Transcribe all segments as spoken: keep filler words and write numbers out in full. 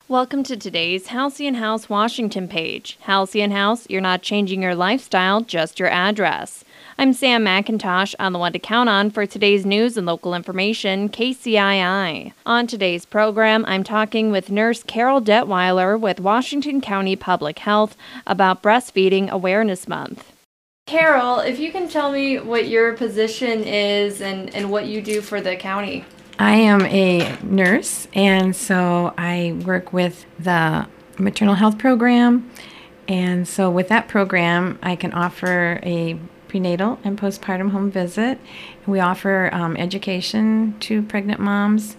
Welcome to today's Halcyon House Washington page. Halcyon House, you're not changing your lifestyle, just your address. I'm Sam McIntosh on the one to count on for today's news and local information, K C I I. On today's program, I'm talking with Nurse Carol Detweiler with Washington County Public Health about Breastfeeding Awareness Month. Carol, if you can tell me what your position is and, and what you do for the county. I am a nurse, and so I work with the maternal health program. And so with that program, I can offer a prenatal and postpartum home visit. We offer um, education to pregnant moms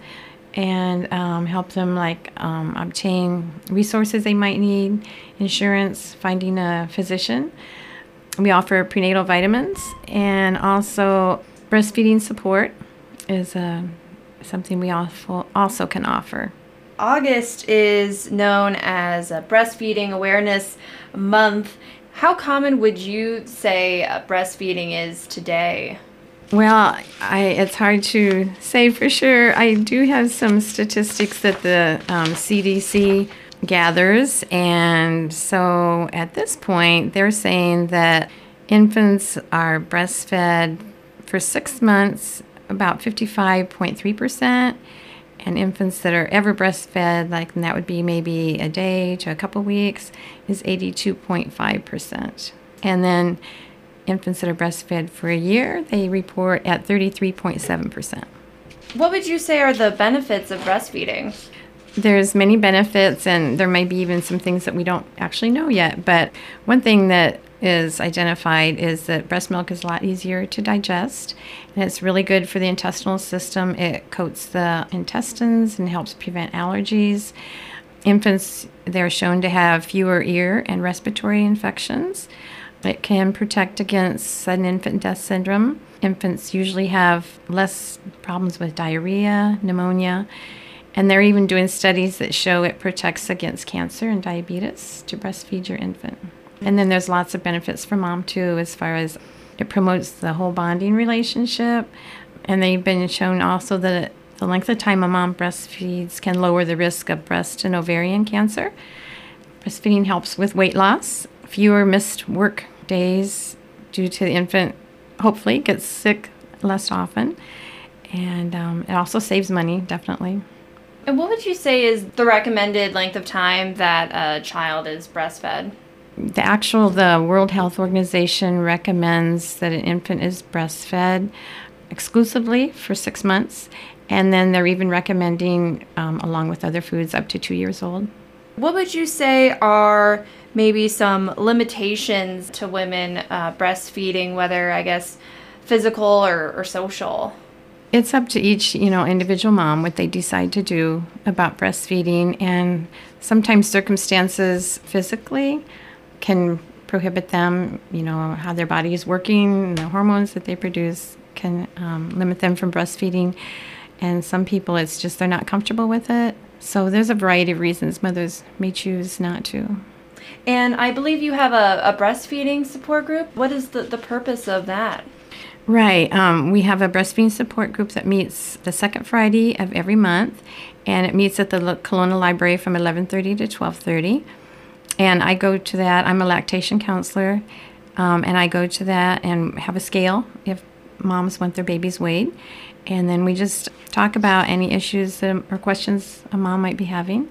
and um, help them like um, obtain resources they might need, insurance, finding a physician. We offer prenatal vitamins, and also breastfeeding support is a something we also also can offer. August is known as a Breastfeeding Awareness Month. How common would you say uh, breastfeeding is today? Well, I, it's hard to say for sure. I do have some statistics that the um, C D C gathers, and so at this point, they're saying that infants are breastfed for six months about fifty-five point three percent, and infants that are ever breastfed, like and that would be maybe a day to a couple weeks, is eighty-two point five percent. And then infants that are breastfed for a year, they report at thirty-three point seven percent. What would you say are the benefits of breastfeeding? There's many benefits, and there may be even some things that we don't actually know yet. But one thing that is identified is that breast milk is a lot easier to digest, and it's really good for the intestinal system. It coats the intestines and helps prevent allergies. Infants, they're shown to have fewer ear and respiratory infections. It can protect against sudden infant death syndrome. Infants usually have less problems with diarrhea, pneumonia, and they're even doing studies that show it protects against cancer and diabetes to breastfeed your infant. And then there's lots of benefits for mom too, as far as it promotes the whole bonding relationship. And they've been shown also that the length of time a mom breastfeeds can lower the risk of breast and ovarian cancer. Breastfeeding helps with weight loss, fewer missed work days due to the infant hopefully gets sick less often. And um, it also saves money, definitely. And what would you say is the recommended length of time that a child is breastfed? The actual, the World Health Organization recommends that an infant is breastfed exclusively for six months, and then they're even recommending, um, along with other foods, up to two years old. What would you say are maybe some limitations to women uh, breastfeeding, whether, I guess, physical or, or social? It's up to each, you know, individual mom what they decide to do about breastfeeding, and sometimes circumstances physically can prohibit them, you know, how their body is working, the hormones that they produce can um, limit them from breastfeeding. And some people, it's just they're not comfortable with it. So there's a variety of reasons mothers may choose not to. And I believe you have a, a breastfeeding support group. What is the, the purpose of that? Right. Um, we have a breastfeeding support group that meets the second Friday of every month, and it meets at the Kelowna Library from eleven thirty to twelve thirty. And I go to that. I'm a lactation counselor, um, and I go to that and have a scale if moms want their baby's weight. And then we just talk about any issues that, or questions a mom might be having.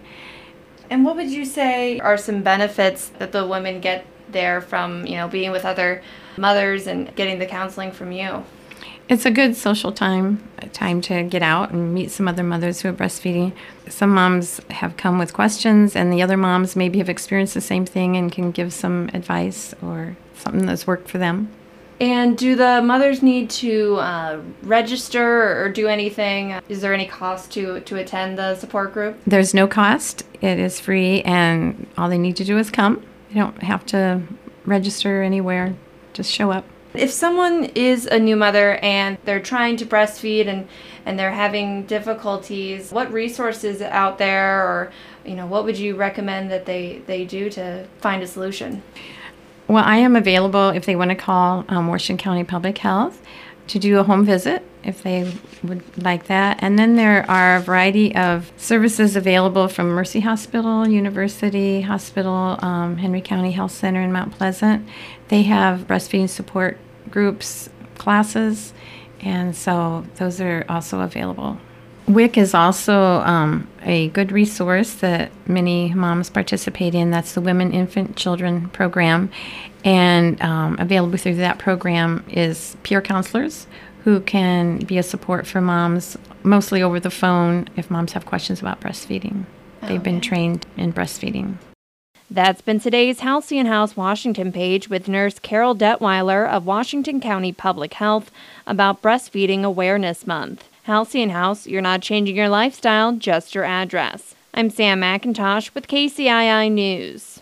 And what would you say are some benefits that the women get there from, you know, being with other mothers and getting the counseling from you? It's a good social time, a time to get out and meet some other mothers who are breastfeeding. Some moms have come with questions, and the other moms maybe have experienced the same thing and can give some advice or something that's worked for them. And do the mothers need to uh, register or do anything? Is there any cost to, to attend the support group? There's no cost. It is free, and all they need to do is come. They don't have to register anywhere. Just show up. If someone is a new mother and they're trying to breastfeed and, and they're having difficulties, what resources out there, or you know, what would you recommend that they, they do to find a solution? Well, I am available if they want to call um, Washington County Public Health to do a home visit if they would like that. And then there are a variety of services available from Mercy Hospital, University Hospital, um, Henry County Health Center in Mount Pleasant. They have breastfeeding support groups, classes, and so those are also available. W I C is also um, a good resource that many moms participate in. That's the Women, Infant, Children program. And um, available through that program is peer counselors who can be a support for moms, mostly over the phone if moms have questions about breastfeeding. They've okay. been trained in breastfeeding. That's been today's Halcyon House Washington page with Nurse Carol Detweiler of Washington County Public Health about Breastfeeding Awareness Month. Halcyon House, you're not changing your lifestyle, just your address. I'm Sam McIntosh with K C I I News.